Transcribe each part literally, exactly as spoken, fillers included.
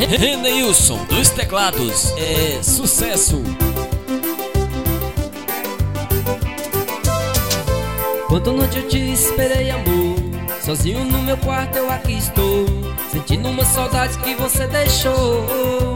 Reneilson dos teclados, é sucesso. Quanta noite eu te esperei, amor, sozinho no meu quarto eu aqui estou, sentindo uma saudade que você deixou.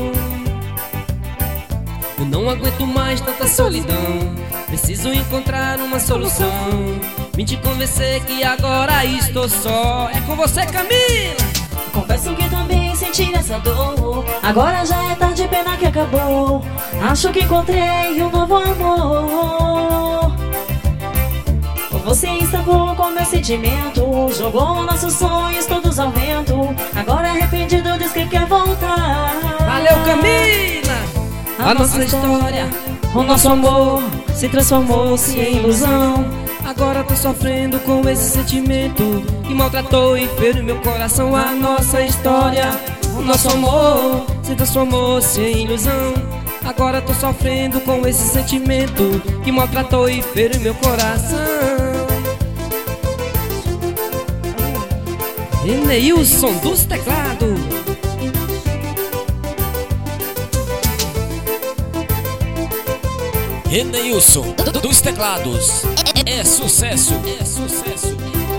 Eu não aguento mais tanta solidão, preciso encontrar uma solução. Vim te convencer que agora estou só. É com você, Camila. Confesso que também senti essa dor, agora já é tarde, pena que acabou. Acho que encontrei um novo amor. Você estragou com meu sentimento, jogou nossos sonhos todos ao vento. Agora arrependido diz que quer voltar. Valeu, Camila. A, a nossa história, o nosso amor se transformou-se em ilusão. Agora tô sofrendo com esse sentimento que maltratou e feriu meu coração. A nossa história, o nosso amor se transformou-se em ilusão. Agora tô sofrendo com esse sentimento que maltratou e feriu meu coração. Reneilson dos teclados. Reneilson dos teclados, é sucesso, é sucesso.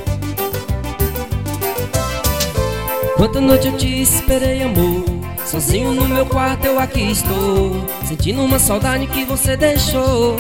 Quanta noite eu te esperei, amor, sozinho no meu quarto eu aqui estou, sentindo uma saudade que você deixou.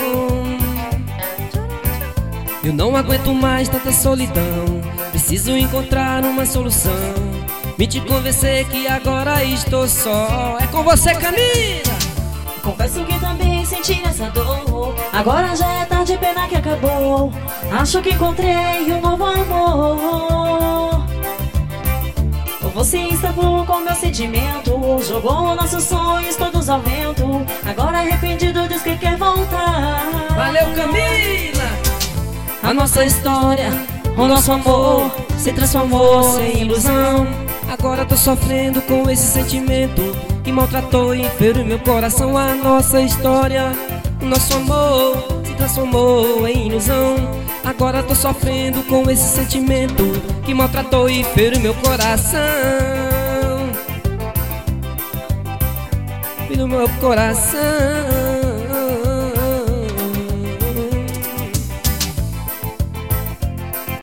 Eu não aguento mais tanta solidão, preciso encontrar uma solução. Me te convencer que agora estou só. É com você, Camila. Confesso que também senti essa dor, agora já é tarde, pena que acabou. Acho que encontrei um novo amor. Você estragou com meu sentimento, jogou nossos sonhos todos ao vento. Agora arrependido diz que quer voltar. Valeu, Camila. A nossa história, o nosso amor se transformou em ilusão. Agora tô sofrendo com esse sentimento que maltratou e feriu meu coração. A nossa história, o nosso amor se transformou em ilusão. Agora tô sofrendo com esse sentimento que maltratou e feriu meu coração. Feriu meu coração.